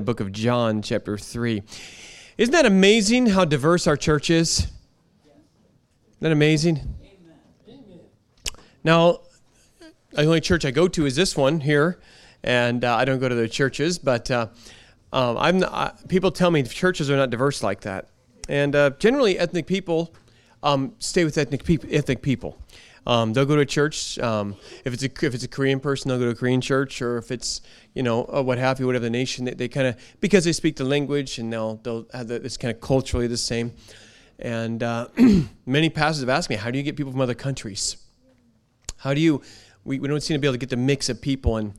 book of John, chapter 3. Isn't that amazing how diverse our church is? Isn't that amazing? Amen. Now, the only church I go to is this one here, and I don't go to the churches, but people tell me churches are not diverse like that. And generally, ethnic people stay with ethnic people. They'll go to a church. If it's a Korean person, they'll go to a Korean church, or if it's what have you, whatever the nation, they kind of, because they speak the language, and they'll have it's kind of culturally the same. And many pastors have asked me, how do you get people from other countries? How do you? We don't seem to be able to get the mix of people, I'm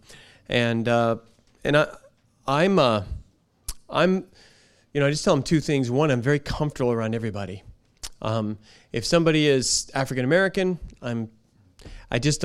I just tell them two things. One, I'm very comfortable around everybody. If somebody is African American, they're just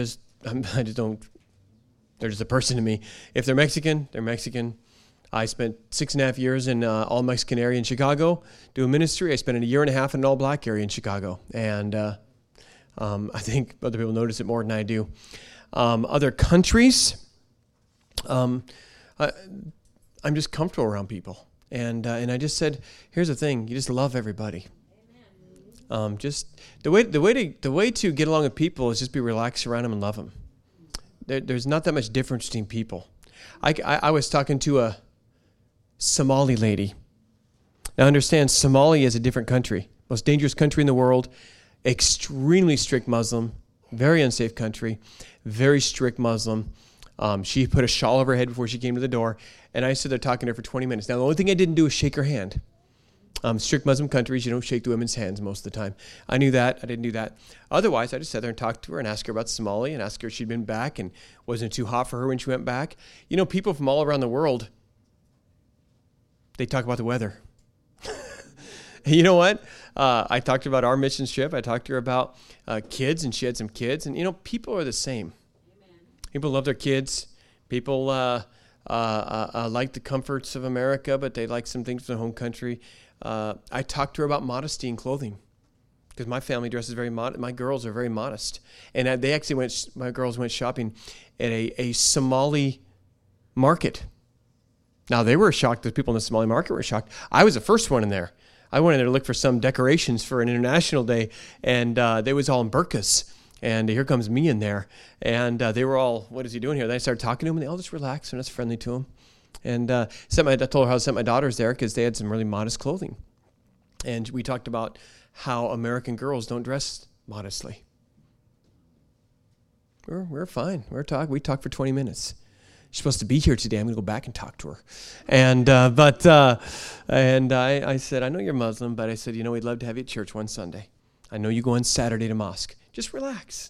a person to me. If they're Mexican, they're Mexican. I spent 6.5 years in all Mexican area in Chicago doing ministry. I spent a year and a half in an all black area in Chicago, and I think other people notice it more than I do. Other countries, I'm just comfortable around people, and I just said, here's the thing: you just love everybody. Just the way to get along with people is just be relaxed around them and love them. There's not that much difference between people. I was talking to a Somali lady. Now understand, Somalia is a different country, most dangerous country in the world, extremely strict Muslim, very unsafe country, very strict Muslim. She put a shawl over her head before she came to the door, and I stood there talking to her for 20 minutes. Now the only thing I didn't do was shake her hand. Strict Muslim countries, you don't shake the women's hands most of the time. I knew that. I didn't do that. Otherwise, I just sat there and talked to her and asked her about Somalia and asked her if she'd been back and wasn't it too hot for her when she went back. People from all around the world, they talk about the weather. You know what? I talked to her about our mission trip. I talked to her about kids, and she had some kids. And, people are the same. Amen. People love their kids. People like the comforts of America, but they like some things from their home country. I talked to her about modesty in clothing, because my family dresses very modest. My girls are very modest, and they actually my girls went shopping at a Somali market. Now they were shocked. The people in the Somali market were shocked. I was the first one in there. I went in there to look for some decorations for an international day, and they was all in burqas. And here comes me in there, and they were all, "What is he doing here?" Then I started talking to them, and they all just relaxed and I was friendly to them. And I told her how I sent my daughters there because they had some really modest clothing. And we talked about how American girls don't dress modestly. We're fine. We talked for 20 minutes. She's supposed to be here today. I'm going to go back and talk to her. And I said, I know you're Muslim, but I said, we'd love to have you at church one Sunday. I know you go on Saturday to mosque. Just relax.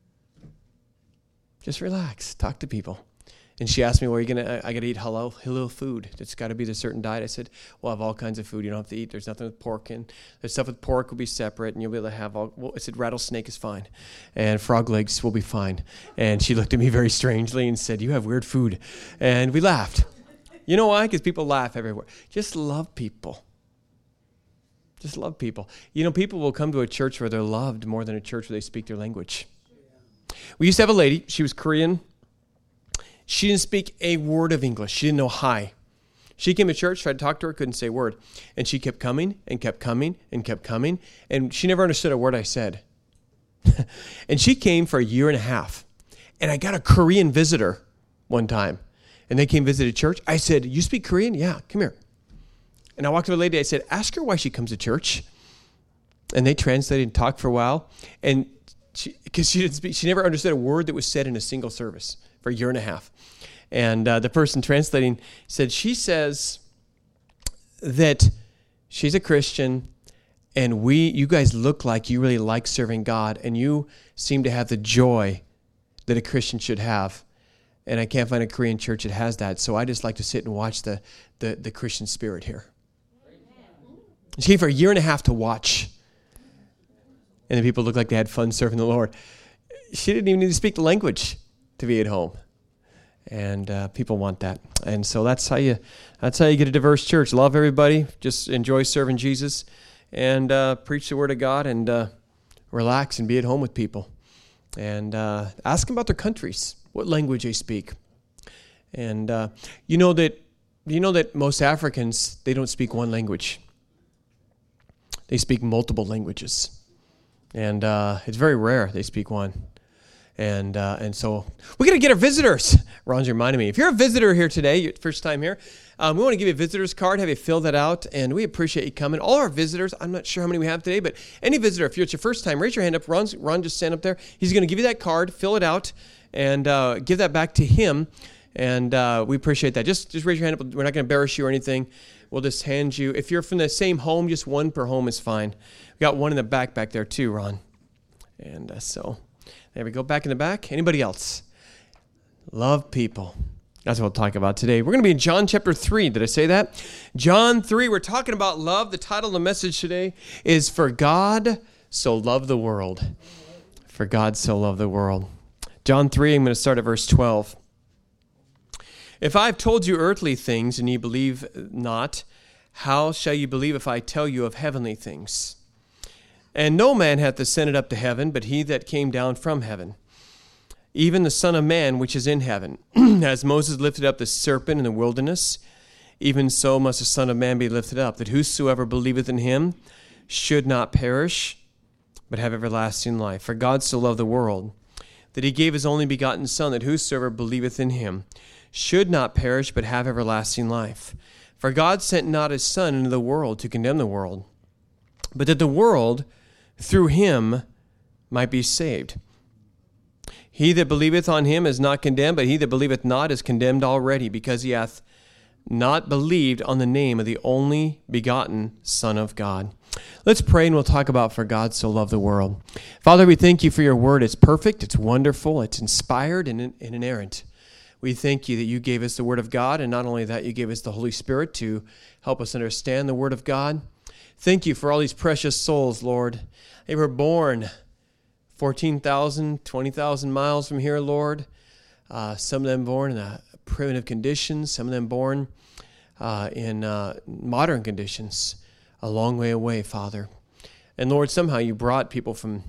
Just relax. Talk to people. And she asked me, I got to eat halal food. It's got to be the certain diet. I said, we'll have all kinds of food you don't have to eat. There's nothing with pork in. There's stuff with pork will be separate, and you'll be able to have I said, rattlesnake is fine. And frog legs will be fine. And she looked at me very strangely and said, you have weird food. And we laughed. You know why? Because people laugh everywhere. Just love people. Just love people. People will come to a church where they're loved more than a church where they speak their language. We used to have a lady. She was Korean. She didn't speak a word of English. She didn't know hi. She came to church, tried to talk to her, couldn't say a word. And she kept coming and kept coming and kept coming. And she never understood a word I said. And she came for a year and a half. And I got a Korean visitor one time. And they came visited church. I said, you speak Korean? Yeah, come here. And I walked to the lady. I said, ask her why she comes to church. And they translated and talked for a while. And because she didn't speak, she never understood a word that was said in a single service for a year and a half. And the person translating said, she says that she's a Christian, and you guys look like you really like serving God, and you seem to have the joy that a Christian should have. And I can't find a Korean church that has that, so I just like to sit and watch the Christian spirit here. She came for a year and a half to watch. And the people looked like they had fun serving the Lord. She didn't even need to speak the language to be at home. And people want that. And so that's how you get a diverse church. Love everybody. Just enjoy serving Jesus. And preach the word of God. And relax and be at home with people. And ask them about their countries. What language they speak. And you know that Do you know that most Africans, they don't speak one language? They speak multiple languages. And it's very rare they speak one. And so we got to get our visitors. Ron's reminding me. If you're a visitor here today, your first time here, we want to give you a visitor's card, have you fill that out, and we appreciate you coming. All our visitors, I'm not sure how many we have today, but any visitor, if it's your first time, raise your hand up. Ron just stand up there. He's going to give you that card, fill it out, and give that back to him. And we appreciate that. Just raise your hand up. We're not going to embarrass you or anything. We'll just hand you. If you're from the same home, just one per home is fine. We got one in the back there too, Ron. And so there we go. Back in the back. Anybody else? Love people. That's what we'll talk about today. We're going to be in John chapter 3. Did I say that? John 3. We're talking about love. The title of the message today is For God So Loved the World. For God So Loved the World. John 3, I'm going to start at verse 12. If I've told you earthly things and ye believe not, how shall you believe if I tell you of heavenly things? And no man hath ascended up to heaven, but he that came down from heaven, even the Son of Man which is in heaven. As Moses lifted up the serpent in the wilderness, even so must the Son of Man be lifted up, that whosoever believeth in him should not perish, but have everlasting life. For God so loved the world, that he gave his only begotten Son, that whosoever believeth in him should not perish, but have everlasting life. For God sent not his Son into the world to condemn the world, but that the world through him might be saved. He that believeth on him is not condemned, but he that believeth not is condemned already, because he hath not believed on the name of the only begotten Son of God. Let's pray and we'll talk about For God So Loved the World. Father, we thank you for your word. It's perfect, it's wonderful, it's inspired and inerrant. We thank you that you gave us the Word of God, and not only that, you gave us the Holy Spirit to help us understand the Word of God. Thank you for all these precious souls, Lord. They were born 14,000, 20,000 miles from here, Lord. Some of them born in primitive conditions, some of them born in modern conditions, a long way away, Father. And Lord, somehow you brought people from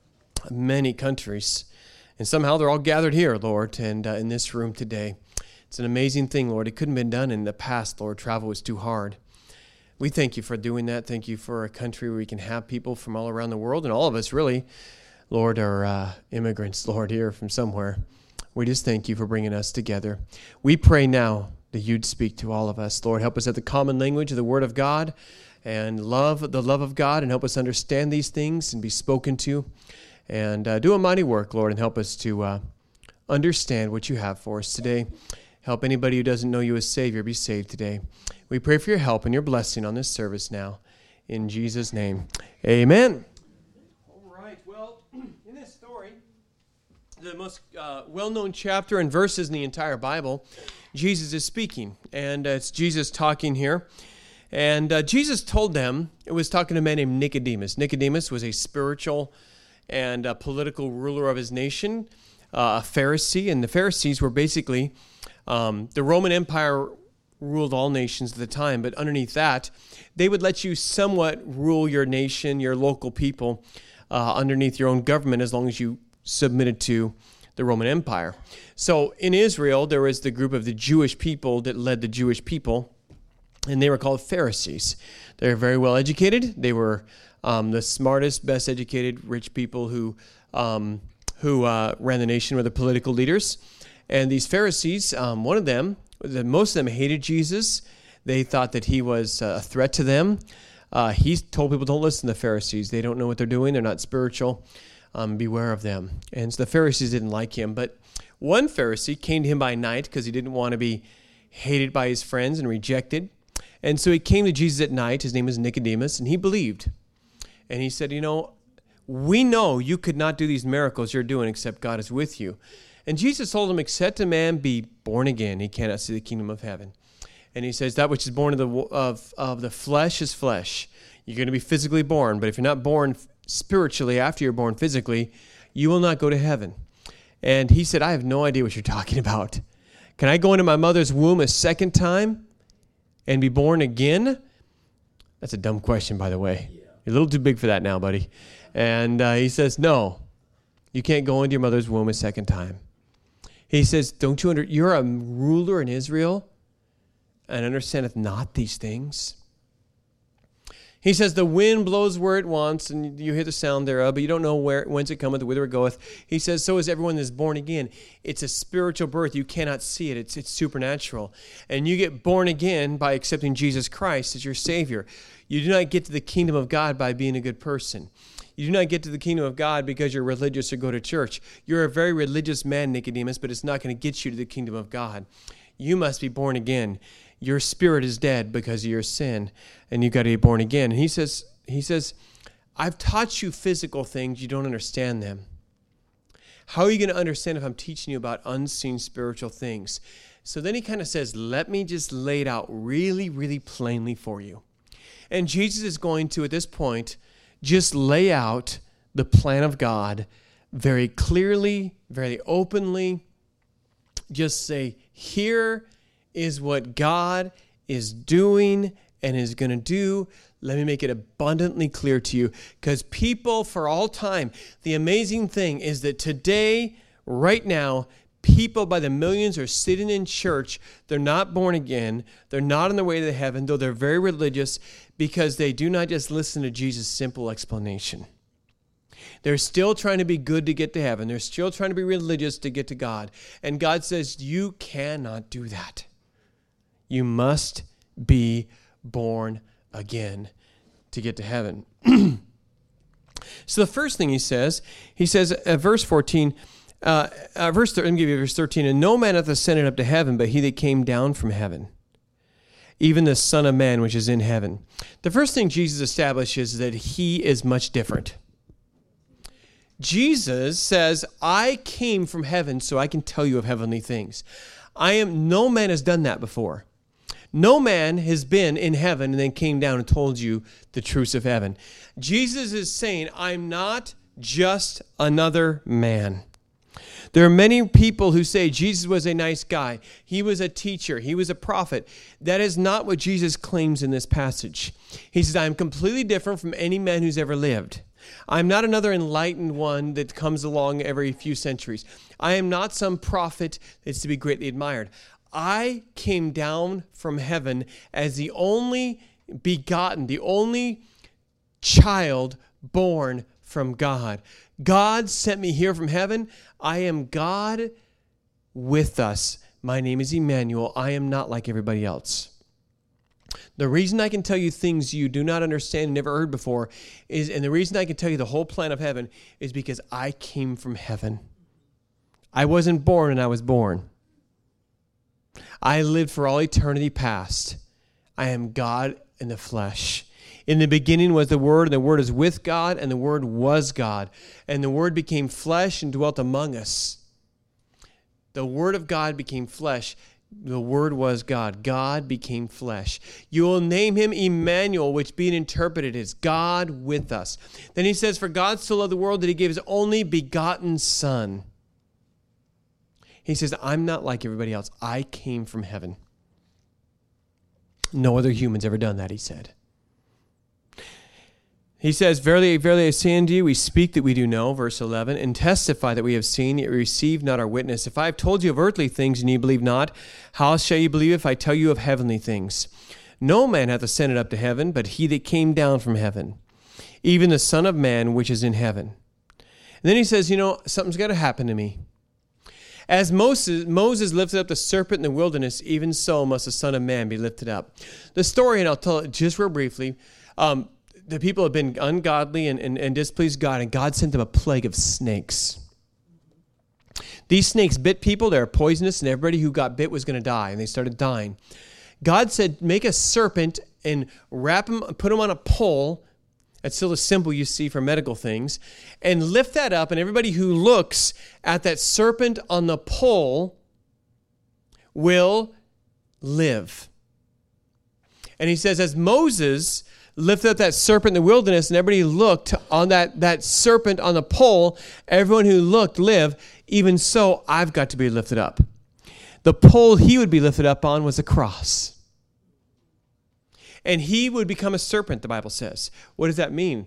many countries, and somehow they're all gathered here, Lord, and in this room today. It's an amazing thing, Lord. It couldn't have been done in the past, Lord. Travel was too hard. We thank you for doing that. Thank you for a country where we can have people from all around the world, and all of us really, Lord, are immigrants, Lord, here from somewhere. We just thank you for bringing us together. We pray now that you'd speak to all of us. Lord, help us at the common language of the Word of God and love the love of God, and help us understand these things and be spoken to. And do a mighty work, Lord, and help us to understand what you have for us today. Help anybody who doesn't know you as Savior be saved today. We pray for your help and your blessing on this service now. In Jesus' name, amen. All right, well, in this story, the most well-known chapter and verses in the entire Bible, Jesus is speaking. And it's Jesus talking here. And Jesus told them, it was talking to a man named Nicodemus. Nicodemus was a spiritual and a political ruler of his nation, a Pharisee. And the Pharisees were basically, the Roman Empire ruled all nations at the time, but underneath that, they would let you somewhat rule your nation, your local people, underneath your own government as long as you submitted to the Roman Empire. So in Israel, there was the group of the Jewish people that led the Jewish people, and they were called Pharisees. They were very well educated. They were the smartest, best educated, rich people who ran the nation, were the political leaders. And these Pharisees, one of them, most of them hated Jesus. They thought that he was a threat to them. He told people, don't listen to the Pharisees. They don't know what they're doing. They're not spiritual. Beware of them. And so the Pharisees didn't like him. But one Pharisee came to him by night because he didn't want to be hated by his friends and rejected. And so he came to Jesus at night. His name was Nicodemus, and he believed. And he said, we know you could not do these miracles you're doing except God is with you. And Jesus told him, except a man be born again, he cannot see the kingdom of heaven. And he says, that which is born of the flesh is flesh. You're going to be physically born, but if you're not born spiritually after you're born physically, you will not go to heaven. And he said, I have no idea what you're talking about. Can I go into my mother's womb a second time and be born again? That's a dumb question, by the way. You're a little too big for that now, buddy. And he says, no, you can't go into your mother's womb a second time. He says, don't you you're a ruler in Israel, and understandeth not these things? He says, the wind blows where it wants, and you hear the sound thereof, but you don't know whence it cometh, whither it goeth. He says, so is everyone that is born again. It's a spiritual birth. You cannot see it. It's supernatural. And you get born again by accepting Jesus Christ as your Savior. You do not get to the kingdom of God by being a good person. You do not get to the kingdom of God because you're religious or go to church. You're a very religious man, Nicodemus, but it's not going to get you to the kingdom of God. You must be born again. Your spirit is dead because of your sin, and you've got to be born again. And he says, I've taught you physical things. You don't understand them. How are you going to understand if I'm teaching you about unseen spiritual things? So then he kind of says, let me just lay it out really, really plainly for you. And Jesus is going to, at this point, just lay out the plan of God very clearly, very openly. Just say, here is what God is doing and is going to do. Let me make it abundantly clear to you, because people for all time, the amazing thing is that today, right now, people by the millions are sitting in church. They're not born again. They're not on their way to heaven, though they're very religious, because they do not just listen to Jesus' simple explanation. They're still trying to be good to get to heaven. They're still trying to be religious to get to God. And God says, you cannot do that. You must be born again to get to heaven. So the first thing he says verse 14, let me give you verse 13. And no man hath ascended up to heaven, but he that came down from heaven, even the Son of Man which is in heaven. The first thing Jesus establishes is that he is much different. Jesus says, I came from heaven so I can tell you of heavenly things. No man has done that before. No man has been in heaven and then came down and told you the truths of heaven. Jesus is saying, I'm not just another man. There are many people who say Jesus was a nice guy. He was a teacher. He was a prophet. That is not what Jesus claims in this passage. He says, I'm completely different from any man who's ever lived. I'm not another enlightened one that comes along every few centuries. I am not some prophet that's to be greatly admired. I came down from heaven as the only begotten, the only child born from God. God sent me here from heaven. I am God with us. My name is Emmanuel. I am not like everybody else. The reason I can tell you things you do not understand and never heard before and the reason I can tell you the whole plan of heaven is because I came from heaven. I wasn't born and I was born. I lived for all eternity past. I am God in the flesh. In the beginning was the Word, and the Word is with God, and the Word was God. And the Word became flesh and dwelt among us. The Word of God became flesh. The Word was God. God became flesh. You will name him Emmanuel, which being interpreted is God with us. Then he says, for God so loved the world that he gave his only begotten Son. He says, I'm not like everybody else. I came from heaven. No other human's ever done that, he said. He says, verily, verily, I say unto you, we speak that we do know, verse 11, and testify that we have seen, yet receive not our witness. If I have told you of earthly things, and ye believe not, how shall ye believe if I tell you of heavenly things? No man hath ascended up to heaven, but he that came down from heaven, even the Son of Man which is in heaven. And then he says, something's got to happen to me. As Moses lifted up the serpent in the wilderness, even so must the Son of Man be lifted up. The story, and I'll tell it just real briefly, the people have been ungodly and displeased God, and God sent them a plague of snakes. These snakes bit people. They're poisonous, and everybody who got bit was going to die, and they started dying. God said, make a serpent and wrap him, put him on a pole. That's still a symbol you see for medical things. And lift that up, and everybody who looks at that serpent on the pole will live. And he says, as Moses lifted up that serpent in the wilderness, and everybody looked on that serpent on the pole, everyone who looked lived, even so I've got to be lifted up. The pole he would be lifted up on was a cross. And he would become a serpent, the Bible says. What does that mean?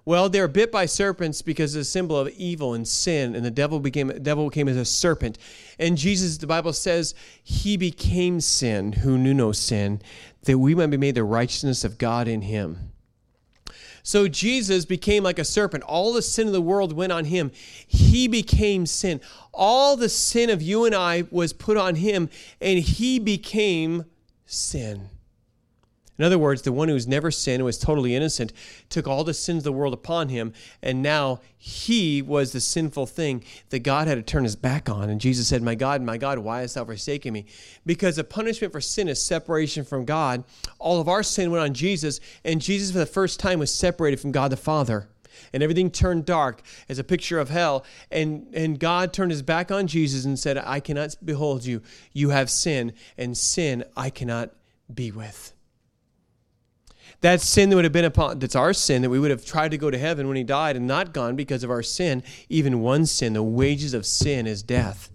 Well, they were bit by serpents because it's a symbol of evil and sin, and the devil became as a serpent. And Jesus, the Bible says, he became sin who knew no sin, that we might be made the righteousness of God in him. So Jesus became like a serpent. All the sin of the world went on him. He became sin. All the sin of you and I was put on him, and he became sin. In other words, the one who's never sinned, was totally innocent, took all the sins of the world upon him, and now he was the sinful thing that God had to turn his back on. And Jesus said, my God, why hast thou forsaken me? Because the punishment for sin is separation from God. All of our sin went on Jesus, and Jesus for the first time was separated from God the Father. And everything turned dark as a picture of hell. And God turned his back on Jesus and said, I cannot behold you. You have sin, and sin I cannot be with. That sin that would have been upon, that's our sin, that we would have tried to go to heaven when he died and not gone because of our sin, even one sin, the wages of sin is death.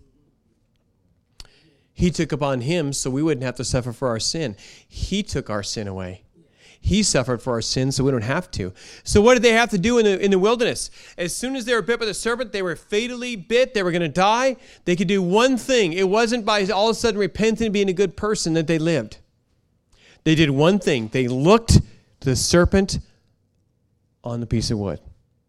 He took upon him so we wouldn't have to suffer for our sin. He took our sin away. He suffered for our sins so we don't have to. So what did they have to do in the wilderness? As soon as they were bit by the serpent, they were fatally bit. They were going to die. They could do one thing. It wasn't by all of a sudden repenting and being a good person that they lived. They did one thing. They looked to the serpent on the piece of wood.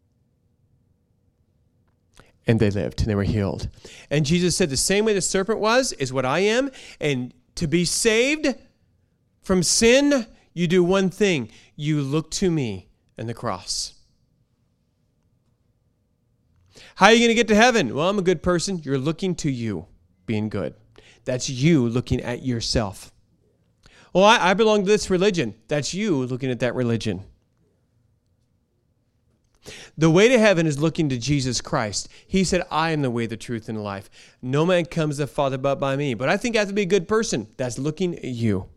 And they lived, and they were healed. And Jesus said, the same way the serpent was, is what I am. And to be saved from sin, you do one thing. You look to me and the cross. How are you going to get to heaven? Well, I'm a good person. You're looking to you being good. That's you looking at yourself. Well, I belong to this religion. That's you looking at that religion. The way to heaven is looking to Jesus Christ. He said, I am the way, the truth, and the life. No man comes to the Father but by me. But I think I have to be a good person. That's looking at you.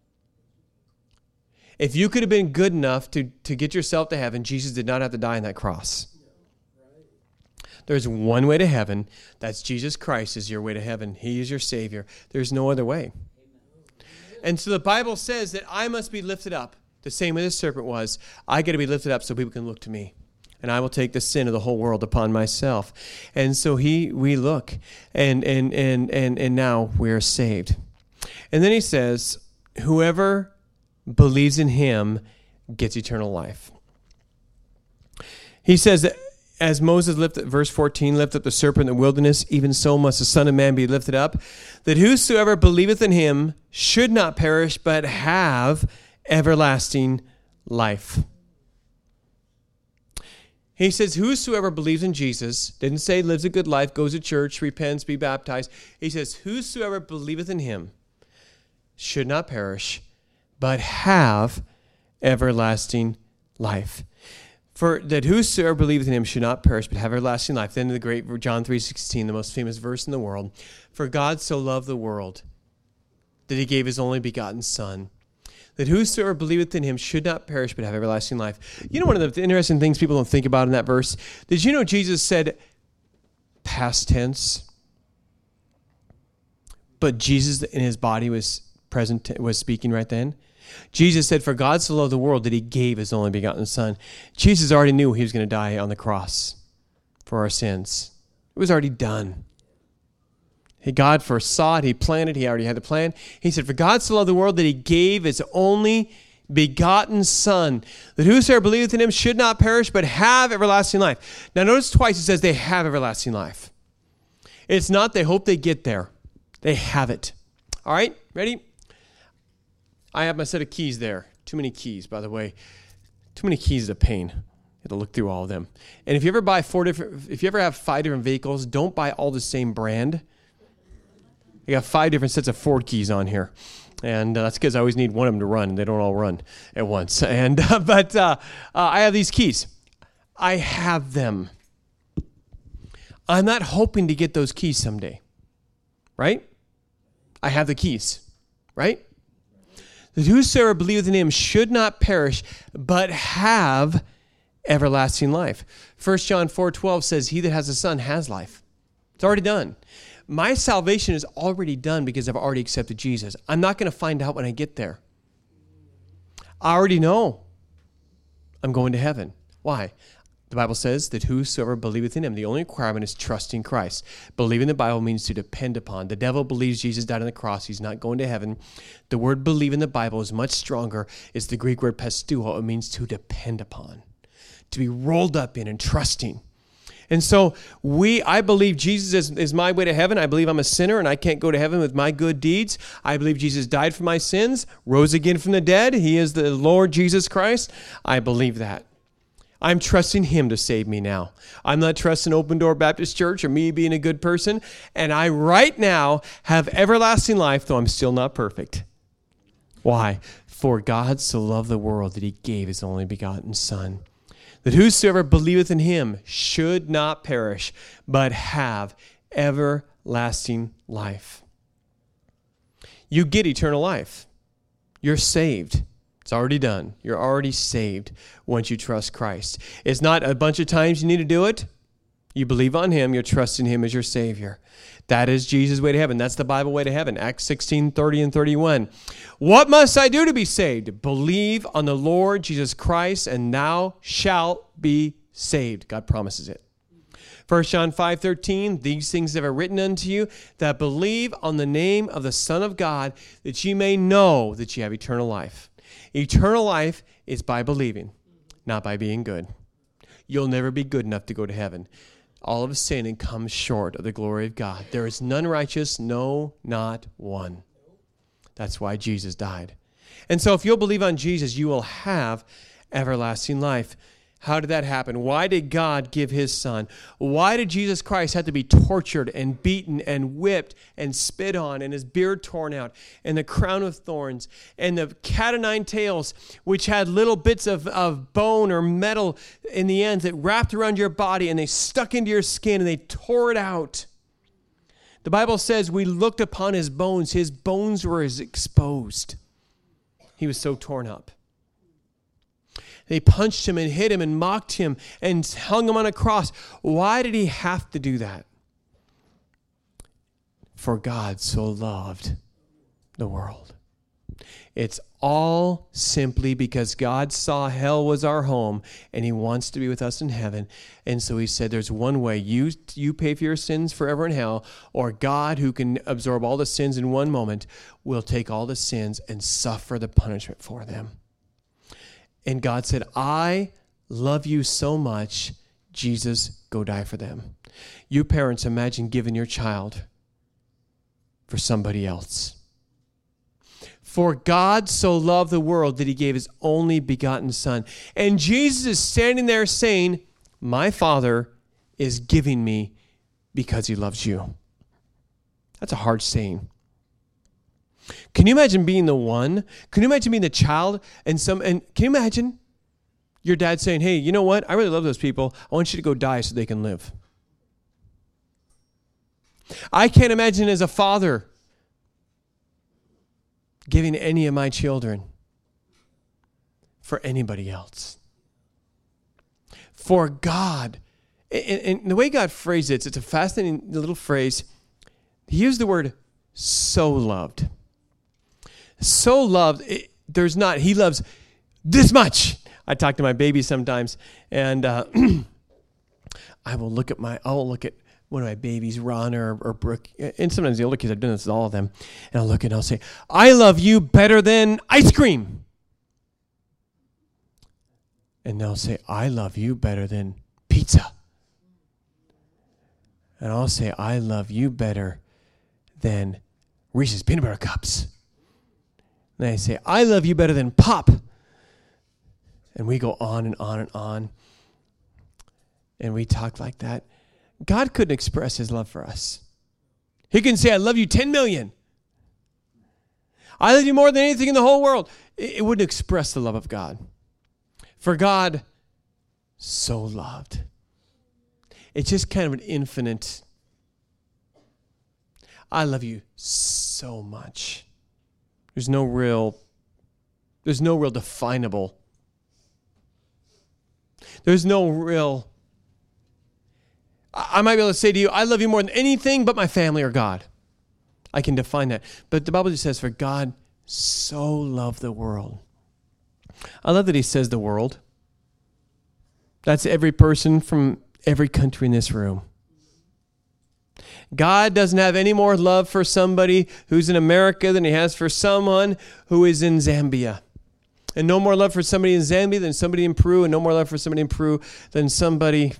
If you could have been good enough to get yourself to heaven, Jesus did not have to die on that cross. There's one way to heaven. That's Jesus Christ is your way to heaven. He is your Savior. There's no other way. And so the Bible says that I must be lifted up the same way the serpent was. I got to be lifted up so people can look to me. And I will take the sin of the whole world upon myself. And so we look, and now we are saved. And then he says, whoever believes in him gets eternal life. He says that as Moses lifted, verse 14, lifted up the serpent in the wilderness, even so must the Son of Man be lifted up, that whosoever believeth in him should not perish, but have everlasting life. He says, whosoever believes in Jesus, didn't say lives a good life, goes to church, repents, be baptized. He says, whosoever believeth in him should not perish, but have everlasting life. For that whosoever believeth in him should not perish, but have everlasting life. Then the great John 3:16, the most famous verse in the world. For God so loved the world that he gave his only begotten Son, that whosoever believeth in him should not perish, but have everlasting life. You know, one of the interesting things people don't think about in that verse, did you know Jesus said past tense? But Jesus in his body was present, was speaking right then. Jesus said, for God so loved the world that he gave his only begotten Son. Jesus already knew he was going to die on the cross for our sins. It was already done. God foresaw it. He planned it. He already had the plan. He said, for God so loved the world that he gave his only begotten Son, that whosoever believeth in him should not perish, but have everlasting life. Now notice twice it says they have everlasting life. It's not they hope they get there. They have it. All right, ready? I have my set of keys there. Too many keys, by the way. Too many keys is a pain. You have to look through all of them. And if you ever have 5 different vehicles, don't buy all the same brand. I got 5 different sets of Ford keys on here. And that's because I always need one of them to run. They don't all run at once. And but I have these keys. I have them. I'm not hoping to get those keys someday. Right? I have the keys. Right? That whosoever believeth in him should not perish, but have everlasting life. 1 John 4:12 says, he that has the Son has life. It's already done. My salvation is already done because I've already accepted Jesus. I'm not going to find out when I get there. I already know I'm going to heaven. Why? The Bible says that whosoever believeth in him, the only requirement is trusting Christ. Believing the Bible means to depend upon. The devil believes Jesus died on the cross. He's not going to heaven. The word believe in the Bible is much stronger. It's the Greek word pisteuo. It means to depend upon, to be rolled up in and trusting. And so I believe Jesus is my way to heaven. I believe I'm a sinner and I can't go to heaven with my good deeds. I believe Jesus died for my sins, rose again from the dead. He is the Lord Jesus Christ. I believe that. I'm trusting him to save me now. I'm not trusting Open Door Baptist Church or me being a good person. And I right now have everlasting life, though I'm still not perfect. Why? For God so loved the world that he gave his only begotten Son, that whosoever believeth in him should not perish, but have everlasting life. You get eternal life. You're saved. It's already done. You're already saved once you trust Christ. It's not a bunch of times you need to do it. You believe on him. You're trusting him as your Savior. That is Jesus' way to heaven. That's the Bible way to heaven. Acts 16:30 and 31. What must I do to be saved? Believe on the Lord Jesus Christ, and thou shalt be saved. God promises it. 1 John 5:13, these things have I written unto you that believe on the name of the Son of God, that ye may know that ye have eternal life. Eternal life is by believing, not by being good. You'll never be good enough to go to heaven. All of sin and comes short of the glory of God. There is none righteous, no, not one. That's why Jesus died. And so if you'll believe on Jesus, you will have everlasting life. How did that happen? Why did God give his Son? Why did Jesus Christ have to be tortured and beaten and whipped and spit on and his beard torn out and the crown of thorns and the cat o' nine tails, which had little bits of bone or metal in the ends that wrapped around your body and they stuck into your skin and they tore it out? The Bible says we looked upon his bones. His bones were exposed. He was so torn up. They punched him and hit him and mocked him and hung him on a cross. Why did he have to do that? For God so loved the world. It's all simply because God saw hell was our home and he wants to be with us in heaven. And so he said there's one way. You pay for your sins forever in hell, or God, who can absorb all the sins in one moment, will take all the sins and suffer the punishment for them. And God said, I love you so much, Jesus, go die for them. You parents, imagine giving your child for somebody else. For God so loved the world that he gave his only begotten Son. And Jesus is standing there saying, my Father is giving me because he loves you. That's a hard saying. Can you imagine being the one? Can you imagine being the child? And can you imagine your dad saying, hey, you know what? I really love those people. I want you to go die so they can live. I can't imagine as a father giving any of my children for anybody else. For God. And the way God phrased it, it's a fascinating little phrase. He used the word so loved. So loved, he loves this much. I talk to my baby sometimes, and I will look at one of my babies, Ron or Brooke, and sometimes the older kids, I've done this with all of them, and I'll look and I'll say, I love you better than ice cream. And they'll say, I love you better than pizza. And I'll say, I love you better than Reese's peanut butter cups. And I say, I love you better than pop. And we go on and on and on. And we talk like that. God couldn't express his love for us. He can say, I love you 10 million. I love you more than anything in the whole world. It wouldn't express the love of God. For God so loved. It's just kind of an infinite. I love you so much. There's no real definable. There's no real. I might be able to say to you, I love you more than anything but my family or God. I can define that. But the Bible just says, for God so loved the world. I love that he says the world. That's every person from every country in this room. God doesn't have any more love for somebody who's in America than he has for someone who is in Zambia. And no more love for somebody in Zambia than somebody in Peru, and no more love for somebody in Peru than somebody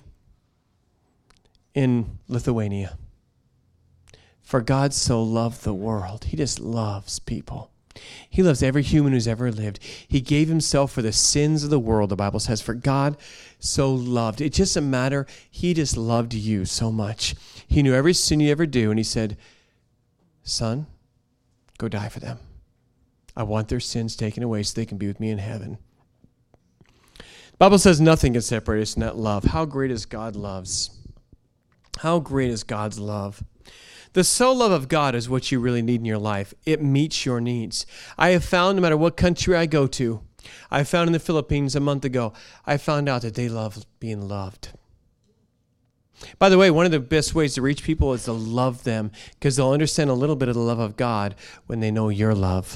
in Lithuania. For God so loved the world. He just loves people. He loves every human who's ever lived. He gave himself for the sins of the world, the Bible says. For God so loved. It's just a matter, he just loved you so much. He knew every sin you ever do, and he said, son, go die for them. I want their sins taken away so they can be with me in heaven. The Bible says nothing can separate us from that love. How great is God loves? How great is God's love? The soul love of God is what you really need in your life. It meets your needs. I have found no matter what country I go to, I found in the Philippines a month ago, I found out that they love being loved. By the way, one of the best ways to reach people is to love them, because they'll understand a little bit of the love of God when they know your love.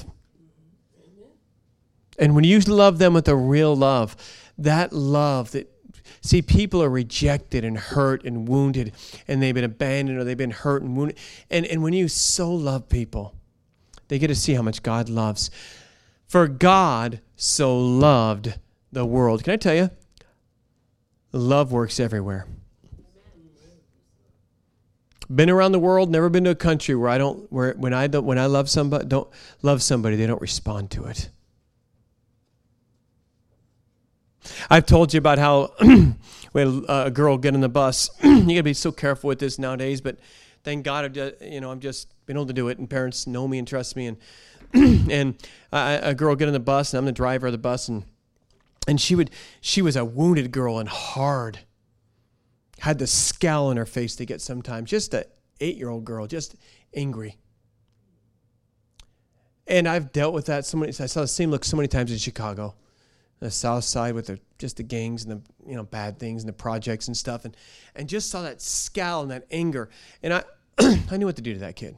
And when you love them with a real love, that love that, see, people are rejected and hurt and wounded, and they've been abandoned or they've been hurt and wounded. And when you so love people, they get to see how much God loves. For God so loved the world. Can I tell you? Love works everywhere. Been around the world, never been to a country where when I love somebody, don't love somebody, they don't respond to it. I've told you about how when a girl get on the bus, you got to be so careful with this nowadays, but thank God I've just been able to do it, and parents know me and trust me. And and a girl get on the bus, and I'm the driver of the bus, and she was a wounded girl and hard, had the scowl on her face they get sometimes, just an 8-year-old girl, just angry. And I've dealt with that so many. I saw the same look so many times in Chicago. The South Side with just the gangs and the bad things and the projects and stuff, and just saw that scowl and that anger, and I I knew what to do to that kid.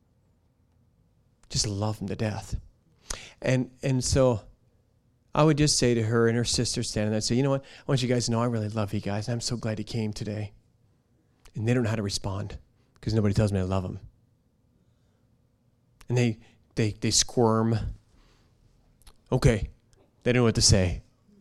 Just love him to death, and so I would just say to her and her sister standing there, I'd say, you know what? I want you guys to know I really love you guys. I'm so glad you came today, and they don't know how to respond because nobody tells me I love them, and they squirm. Okay. They didn't know what to say.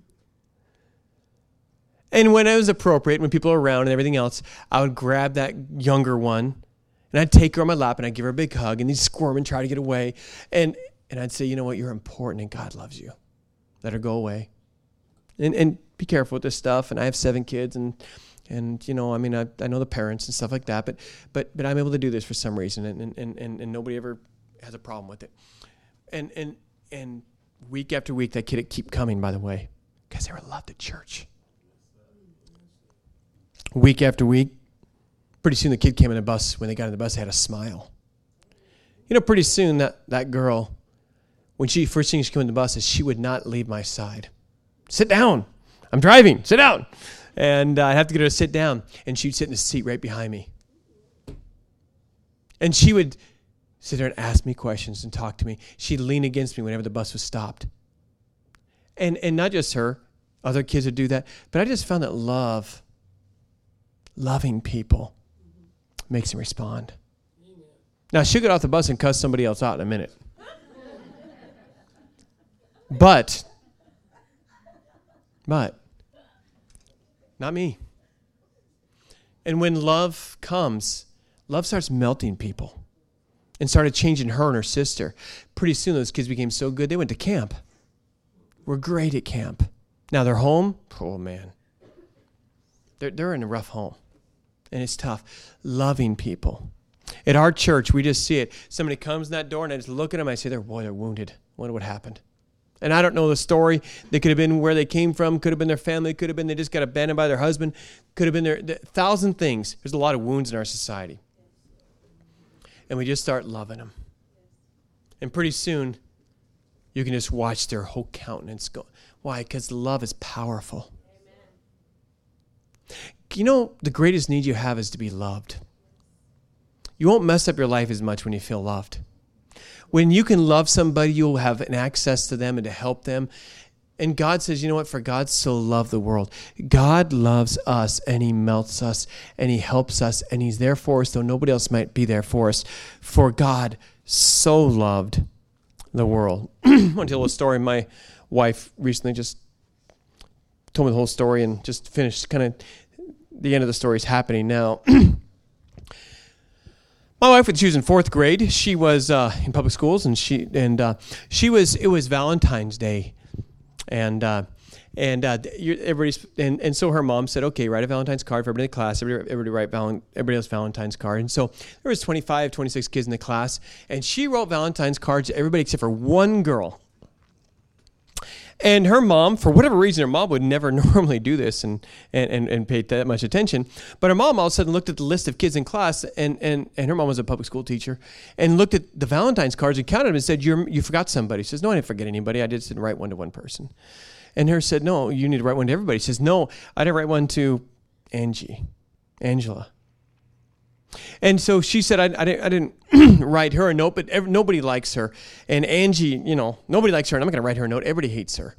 And when it was appropriate, when people are around and everything else, I would grab that younger one, and I'd take her on my lap, and I'd give her a big hug, and they'd squirm and try to get away. And I'd say, you know what, you're important, and God loves you. Let her go away. And be careful with this stuff. And I have 7 kids, and I know the parents and stuff like that, but I'm able to do this for some reason, and nobody ever has a problem with it. And week after week, that kid would keep coming, by the way, because they were loved at church. Week after week, pretty soon the kid came on the bus. When they got on the bus, they had a smile. Pretty soon that girl, when first thing she came on the bus, is she would not leave my side. Sit down. I'm driving. Sit down. And I'd have to get her to sit down, and she'd sit in the seat right behind me. And she would sit there and ask me questions and talk to me. She'd lean against me whenever the bus was stopped. And not just her, other kids would do that. But I just found that loving people makes them respond. Now, she'll get off the bus and cuss somebody else out in a minute. But, not me. And when love comes, love starts melting people. And started changing her and her sister. Pretty soon, those kids became so good, they went to camp. We're great at camp. Now they're home. Oh, man. They're in a rough home. And it's tough. Loving people. At our church, we just see it. Somebody comes in that door, and I just look at them. I say, they're wounded. I wonder what happened. And I don't know the story. They could have been where they came from. Could have been their family. Could have been they just got abandoned by their husband. Could have been their 1,000 things. There's a lot of wounds in our society. And we just start loving them. And pretty soon, you can just watch their whole countenance go. Why? Because love is powerful. Amen. The greatest need you have is to be loved. You won't mess up your life as much when you feel loved. When you can love somebody, you'll have an access to them and to help them. And God says, you know what? For God so loved the world. God loves us, and he melts us, and he helps us, and he's there for us, though nobody else might be there for us. For God so loved the world. I want to tell a story. My wife recently just told me the whole story and just finished. Kind of the end of the story is happening now. My wife, when she was in fourth grade, she was in public schools, and it was Valentine's Day. And so her mom said, okay, write a Valentine's card for everybody in the class. Everybody else Valentine's card. And so there was 25, 26 kids in the class, and she wrote Valentine's cards to everybody except for one girl. And her mom, for whatever reason, her mom would never normally do this and pay that much attention. But her mom all of a sudden looked at the list of kids in class, and her mom was a public school teacher, and looked at the Valentine's cards and counted them and said, you forgot somebody. She says, no, I didn't forget anybody. I just didn't write one to one person. And her said, no, you need to write one to everybody. She says, no, I didn't write one to Angela. And so she said, I didn't write her a note, but nobody likes her. And Angie, nobody likes her, and I'm not going to write her a note. Everybody hates her.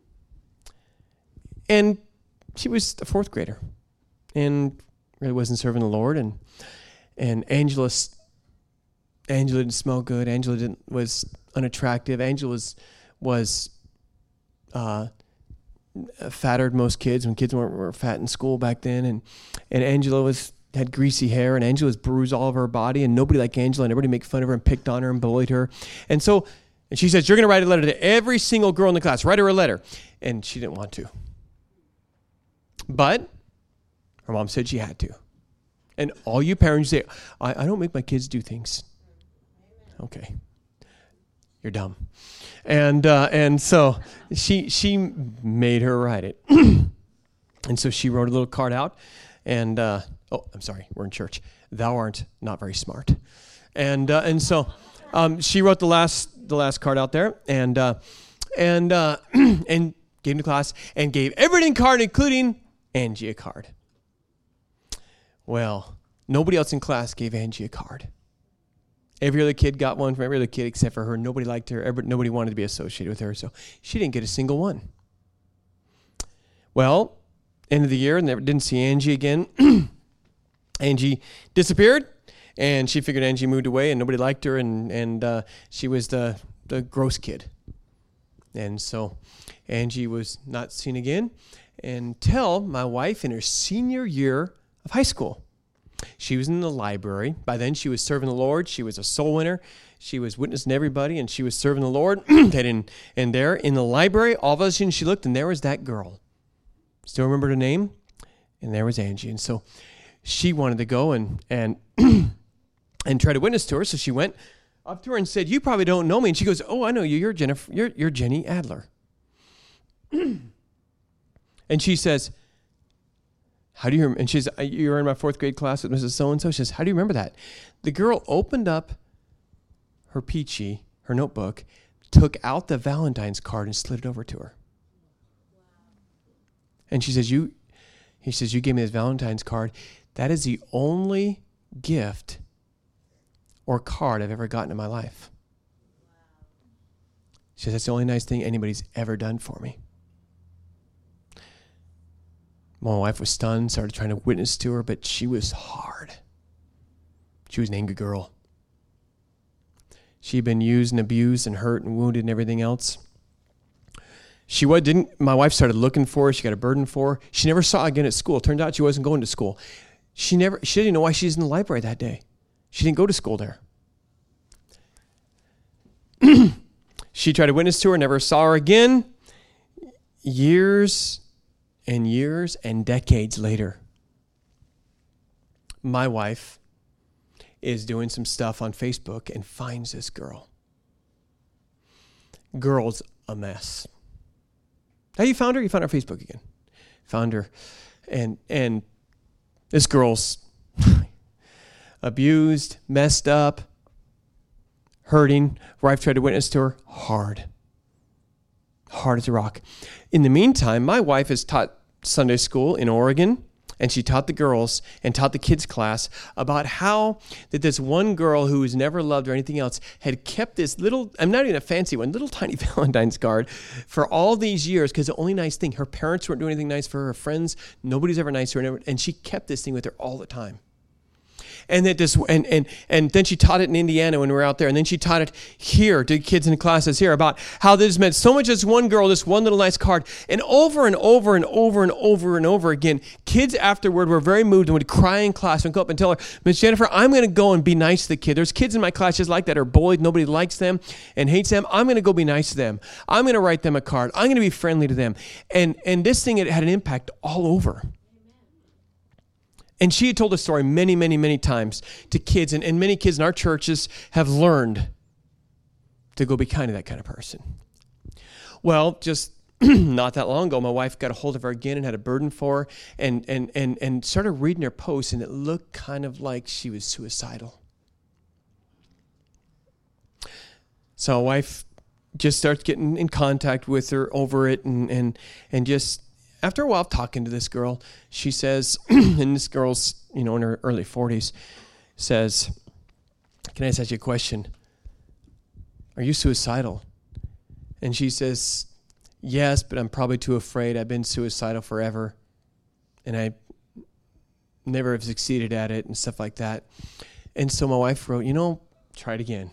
And she was a fourth grader and really wasn't serving the Lord. And Angela didn't smell good. Angela was unattractive. Angela was fatter than most kids when kids were fat in school back then. And Angela had greasy hair, and Angela was bruised all over her body, and nobody liked Angela, and everybody made fun of her and picked on her and bullied her. And she says, you're going to write a letter to every single girl in the class. Write her a letter. And she didn't want to. But her mom said she had to. And all you parents say, I don't make my kids do things. Okay. You're dumb. And so she made her write it. And so she wrote a little card out, and I'm sorry, we're in church. Thou art not very smart. And so she wrote the last card out there, and gave to class, and gave everybody a card, including Angie a card. Well, nobody else in class gave Angie a card. Every other kid got one from every other kid except for her. Nobody liked her. Nobody wanted to be associated with her, so she didn't get a single one. Well, end of the year, never didn't see Angie again. Angie disappeared, and she figured Angie moved away, and nobody liked her, and she was the gross kid. And so Angie was not seen again until my wife in her senior year of high school. She was in the library. By then, she was serving the Lord. She was a soul winner. She was witnessing to everybody, and she was serving the Lord. And there in the library, all of a sudden she looked, and there was that girl. Still remember her name? And there was Angie. And so she wanted to go and try to witness to her. So she went up to her and said, you probably don't know me. And she goes, oh, I know you. You're Jennifer. You're Jenny Adler. And she says, how do you remember? And she says, you were in my fourth grade class with Mrs. So-and-so. She says, how do you remember that? The girl opened up her peachy, her notebook, took out the Valentine's card and slid it over to her. And she says, he says, you gave me this Valentine's card. That is the only gift or card I've ever gotten in my life. She says, that's the only nice thing anybody's ever done for me. My wife was stunned, started trying to witness to her, but she was hard. She was an angry girl. She'd been used and abused and hurt and wounded and everything else. My wife started looking for her. She got a burden for her. She never saw her again at school. Turned out she wasn't going to school. She didn't know why she was in the library that day. She didn't go to school there. She tried to witness to her, never saw her again. Years and decades later, my wife is doing some stuff on Facebook and finds this girl. Girl's a mess. How you found her? You found her on Facebook again. Found her. And this girl's abused, messed up, hurting. Wife tried to witness to her. Hard as a rock. In the meantime, my wife has taught Sunday school in Oregon and she taught the girls and taught the kids class about how that this one girl who was never loved or anything else had kept this little, I'm not even a fancy one, little tiny Valentine's card for all these years because the only nice thing, her parents weren't doing anything nice for her friends, nobody's ever nice to her, and she kept this thing with her all the time. And that this and then she taught it in Indiana when we were out there, and then she taught it here to kids in classes here about how this meant so much as one girl, this one little nice card, and over and over and over and over and over again, kids afterward were very moved and would cry in class and go up and tell her, Miss Jennifer, I'm going to go and be nice to the kid. There's kids in my class just like that are bullied, nobody likes them and hates them. I'm going to go be nice to them. I'm going to write them a card. I'm going to be friendly to them. And this thing, it had an impact all over. And she had told the story many, many, many times to kids, and many kids in our churches have learned to go be kind to that kind of person. Well, just not that long ago, my wife got a hold of her again and had a burden for her and started reading her posts, and it looked kind of like she was suicidal. So my wife just starts getting in contact with her over it and just... After a while talking to this girl, she says, and this girl's, in her early 40s, says, can I just ask you a question? Are you suicidal? And she says, yes, but I'm probably too afraid. I've been suicidal forever, and I never have succeeded at it and stuff like that. And so my wife wrote, try it again.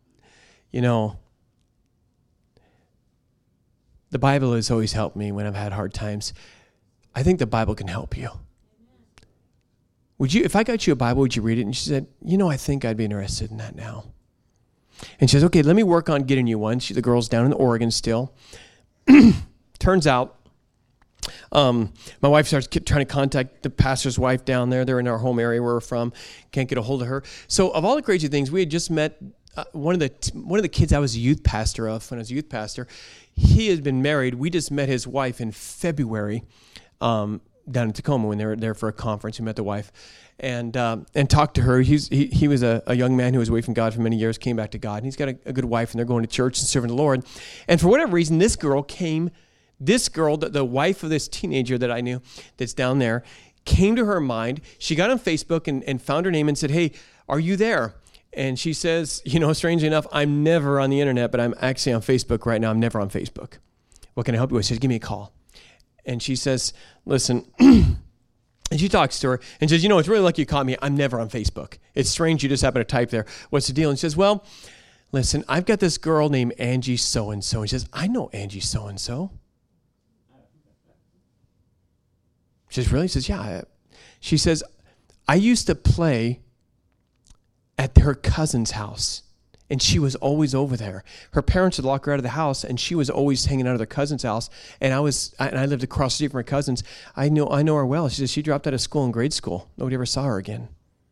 The Bible has always helped me when I've had hard times. I think the Bible can help you. Would you, if I got you a Bible, would you read it? And she said, I think I'd be interested in that now. And she says, okay, let me work on getting you one. The girl's down in Oregon still. Turns out, my wife starts trying to contact the pastor's wife down there. They're in our home area where we're from. Can't get a hold of her. So of all the crazy things, we had just met one of the kids I was a youth pastor of when I was a youth pastor. He had been married. We just met his wife in February down in Tacoma when they were there for a conference. We met the wife and talked to her. He was a young man who was away from God for many years, came back to God. And he's got a good wife, and they're going to church and serving the Lord. And for whatever reason, this girl, the wife of this teenager that I knew that's down there, came to her mind. She got on Facebook and found her name and said, hey, are you there? And she says, strangely enough, I'm never on the internet, but I'm actually on Facebook right now. I'm never on Facebook. What can I help you with? She says, give me a call. And she says, listen, and she talks to her and says, it's really lucky you caught me. I'm never on Facebook. It's strange you just happen to type there. What's the deal? And she says, well, listen, I've got this girl named Angie so-and-so. And she says, I know Angie so-and-so. She says, really? She says, yeah. She says, I used to play at her cousin's house, and she was always over there. Her parents would lock her out of the house, and she was always hanging out at their cousin's house. And I lived across the street from her cousins. I know her well. She says she dropped out of school in grade school. Nobody ever saw her again.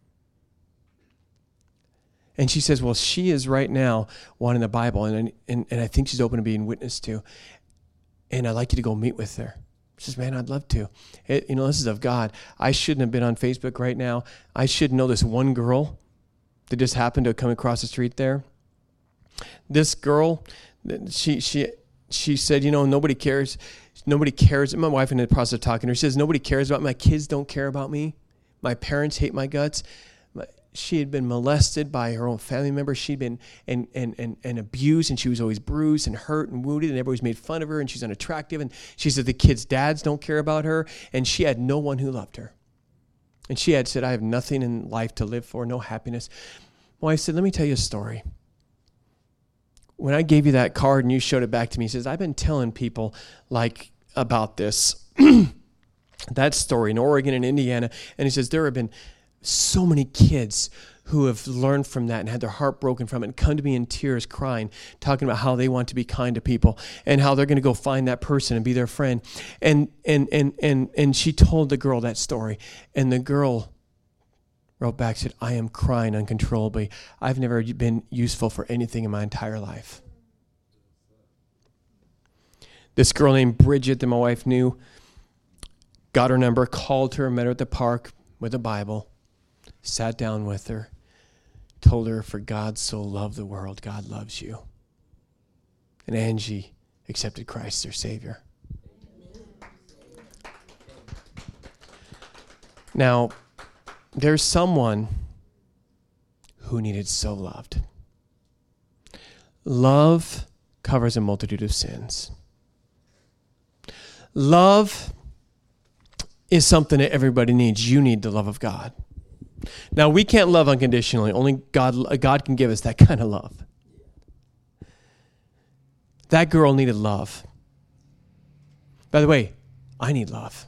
And she says, well, she is right now wanting the Bible, and I think she's open to being witnessed to. And I'd like you to go meet with her. She says, man, I'd love to. This is of God. I shouldn't have been on Facebook right now. I should know this one girl that just happened to come across the street there. This girl, she said, nobody cares. Nobody cares. My wife in the process of talking to her, she says, nobody cares about me. My kids don't care about me. My parents hate my guts. She had been molested by her own family members. She'd been and abused, and she was always bruised and hurt and wounded, and everybody's made fun of her, and she's unattractive. And she said the kids' dads don't care about her, and she had no one who loved her. And she had said, I have nothing in life to live for, no happiness. My wife said, let me tell you a story. When I gave you that card and you showed it back to me, he says, I've been telling people about this, that story in Oregon and Indiana. And he says, there have been so many kids who have learned from that and had their heart broken from it and come to me in tears crying, talking about how they want to be kind to people and how they're going to go find that person and be their friend. And she told the girl that story, and the girl wrote back, said, I am crying uncontrollably. I've never been useful for anything in my entire life. This girl named Bridget that my wife knew got her number, called her, met her at the park with a Bible, sat down with her, told her, for God so loved the world, God loves you. And Angie accepted Christ, their Savior. Now, there's someone who needed so loved. Love covers a multitude of sins. Love is something that everybody needs. You need the love of God. Now, we can't love unconditionally. Only God can give us that kind of love. That girl needed love. By the way, I need love.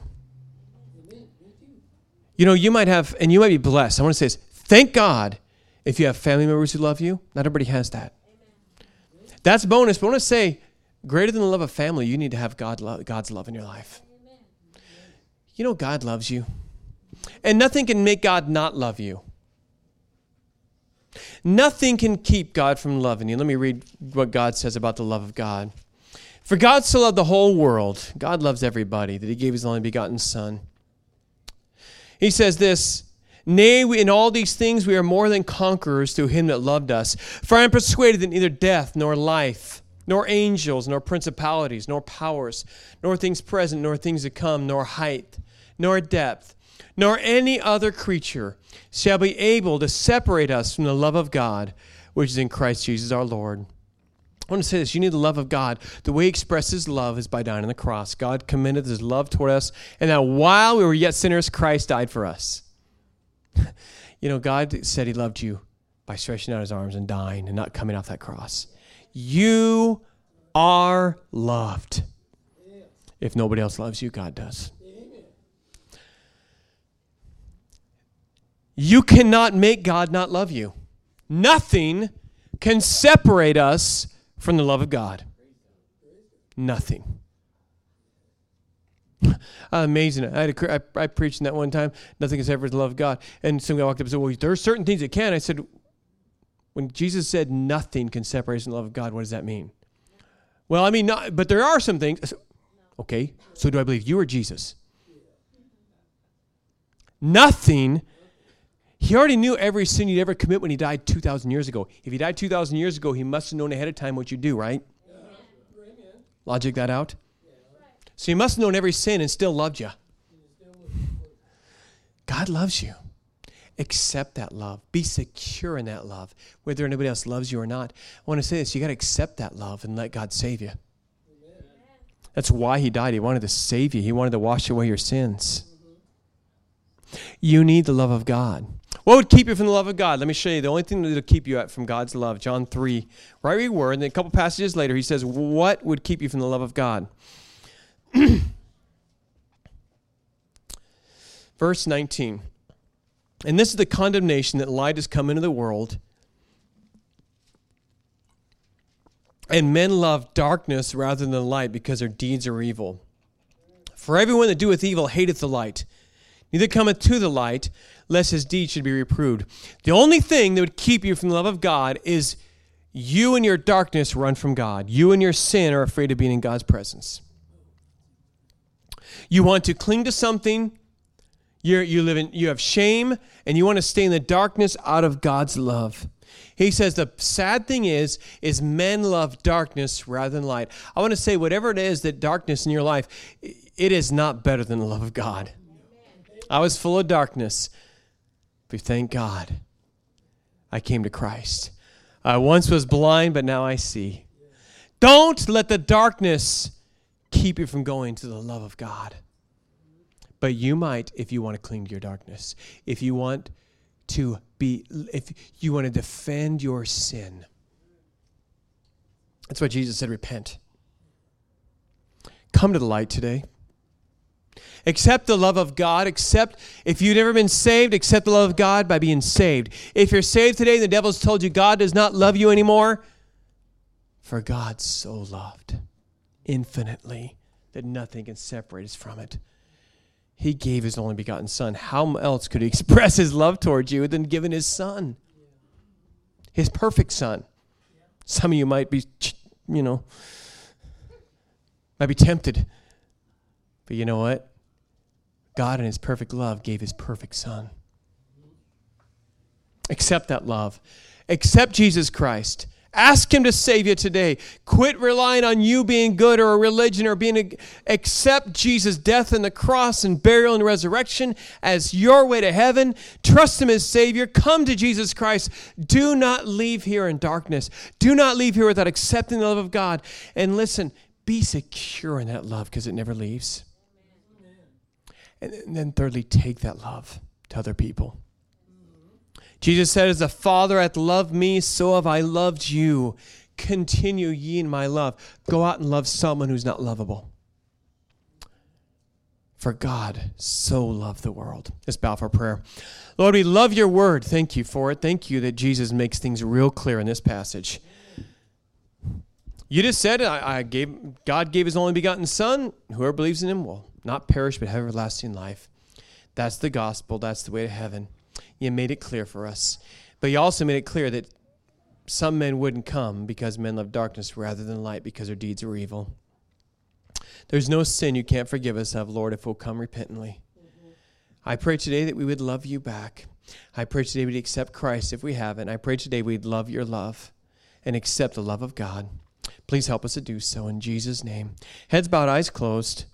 You know, you might have, and you might be blessed. I want to say this. Thank God if you have family members who love you. Not everybody has that. That's a bonus. But I want to say, greater than the love of family, you need to have God's love in your life. You know, God loves you. And nothing can make God not love you. Nothing can keep God from loving you. Let me read what God says about the love of God. For God so loved the whole world. God loves everybody, that he gave his only begotten Son. He says this, nay, in all these things we are more than conquerors through him that loved us. For I am persuaded that neither death, nor life, nor angels, nor principalities, nor powers, nor things present, nor things to come, nor height, nor depth, nor any other creature shall be able to separate us from the love of God, which is in Christ Jesus our Lord. I want to say this. You need the love of God. The way he expresses love is by dying on the cross. God commended his love toward us, and that while we were yet sinners, Christ died for us. You know, God said he loved you by stretching out his arms and dying and not coming off that cross. You are loved. If nobody else loves you, God does. You cannot make God not love you. Nothing can separate us from the love of God. Nothing. Amazing. I preached in that one time. Nothing can separate the love of God. And some guy walked up and said, well, there are certain things that can. I said, when Jesus said nothing can separate us from the love of God, what does that mean? Well, I mean, but there are some things. Okay, so do I believe you or Jesus? Nothing. He already knew every sin you'd ever commit when he died 2,000 years ago. If he died 2,000 years ago, he must have known ahead of time what you do, right? Logic that out. So he must have known every sin and still loved you. God loves you. Accept that love. Be secure in that love, whether anybody else loves you or not. I want to say this. You got to accept that love and let God save you. That's why he died. He wanted to save you. He wanted to wash away your sins. You need the love of God. What would keep you from the love of God? Let me show you. The only thing that will keep you from God's love, John 3, right where we were, and then a couple passages later, he says, what would keep you from the love of God? Verse 19. And this is the condemnation that light has come into the world, and men love darkness rather than the light because their deeds are evil. For everyone that doeth evil hateth the light, neither cometh to the light, lest his deeds should be reproved. The only thing that would keep you from the love of God is you and your darkness run from God. You and your sin are afraid of being in God's presence. You want to cling to something. You have shame, and you want to stay in the darkness out of God's love. He says the sad thing is men love darkness rather than light. I want to say whatever it is that darkness in your life, it is not better than the love of God. I was full of darkness, but thank God I came to Christ. I once was blind, but now I see. Don't let the darkness keep you from going to the love of God. But you might if you want to cling to your darkness. If you want to defend your sin. That's why Jesus said, repent. Come to the light today. Accept the love of God. If you've never been saved, accept the love of God by being saved. If you're saved today and the devil's told you God does not love you anymore, for God so loved infinitely that nothing can separate us from it. He gave his only begotten Son. How else could he express his love towards you than giving his Son? His perfect Son. Some of you might be, might be tempted. But you know what? God in his perfect love gave his perfect Son. Accept that love. Accept Jesus Christ Ask him to save you today. Quit relying on you being good or a religion or accept Jesus' death on the cross and burial and resurrection as your way to heaven. Trust him as Savior. Come to Jesus Christ. Do not leave here in darkness. Do not leave here without accepting the love of God. And listen, be secure in that love because it never leaves. And then thirdly, take that love to other people. Jesus said, as the Father hath loved me, so have I loved you. Continue ye in my love. Go out and love someone who's not lovable. For God so loved the world. Let's bow for prayer. Lord, we love your word. Thank you for it. Thank you that Jesus makes things real clear in this passage. You just said, God gave his only begotten Son. Whoever believes in him will not perish but have everlasting life. That's the gospel. That's the way to heaven. You made it clear for us. But you also made it clear that some men wouldn't come because men love darkness rather than light because their deeds were evil. There's no sin you can't forgive us of, Lord, if we'll come repentantly. Mm-hmm. I pray today that we would love you back. I pray today we'd accept Christ if we haven't. I pray today we'd love your love and accept the love of God. Please help us to do so in Jesus' name. Heads bowed, eyes closed.